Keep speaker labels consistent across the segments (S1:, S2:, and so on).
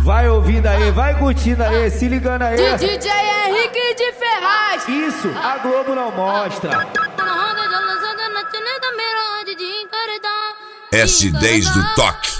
S1: Vai ouvindo aí, vai curtindo aí, se ligando aí.
S2: DJ Henrique de Ferraz.
S1: Isso, a Globo não mostra.
S3: S10 do toque.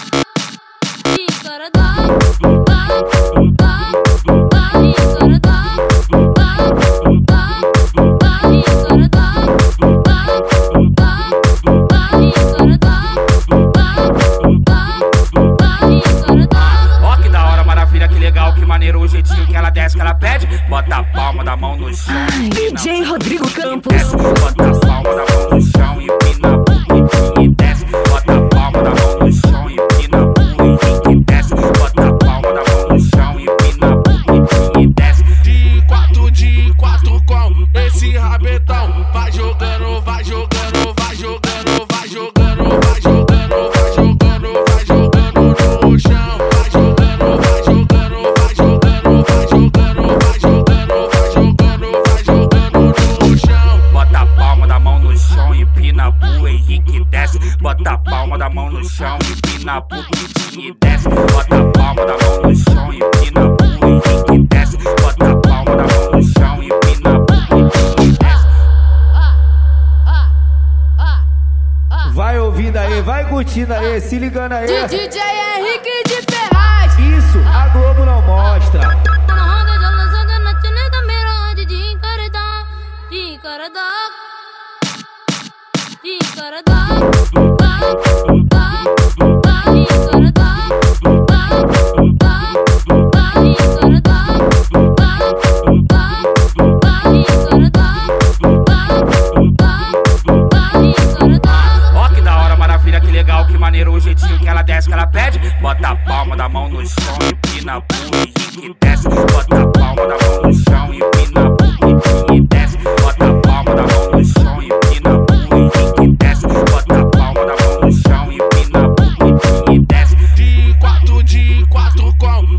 S4: Ó que da hora, maravilha, que legal, que maneiro o jeitinho que ela desce, que ela pede. Bota a palma da mão no chão.
S5: DJ Rodrigo Campos.
S4: Bota a palma da mão no chão e empina a bunda e desce. Bota a palma da mão no chão e empina a bunda e desce. Bota a palma da mão no chão e empina a bunda e desce.
S6: De quatro com esse rabetão. Vai jogando, vai jogando, vai jogando, vai jogando, vai jogando, vai jogando, vai jogando no chão. Vai jogando, vai jogando, vai jogando, vai jogando, vai jogando, vai jogando, vai jogando no chão.
S4: Bota a palma da mão no chão e empina a bunda e desce. Bota a palma da mão no chão e empina a bunda e desce. Bota a palma da mão no chão e empina a bunda e desce. Bota a palma da mão no chão e empina a bunda e desce.
S1: Vai ouvindo aí, vai curtindo aí, se ligando aí.
S2: DJ Henrique de Ferraz.
S1: Isso, a Globo não mostra.
S4: Ó que da hora, maravilha, que legal, que maneiro o jeitinho que ela desce, que ela pede. Bota a palma da mão no chão e empina a bunda e desce. Bota a palma da mão no chão e empina a bunda e desce. Bota a palma da mão no chão e empina a bunda e desce. Bota a palma da mão no chão e empina a bunda e desce.
S6: De quatro com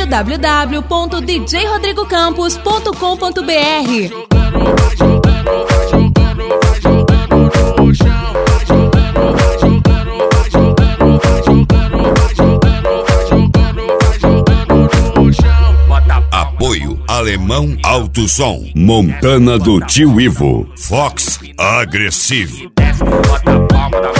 S5: www.djrodrigocampos.com.br.
S6: jogando, vai jogando, vai jogando, vai jogando no chão. Vai jogando, vai jogando, vai jogando, vai jogando, vai jogando, vai jogando, vai jogando no chão.
S4: Bota
S3: Apoio Alemão Alto Som. Montana do Tio Ivo. Fox Agressivo.
S4: desce. Bota a palma da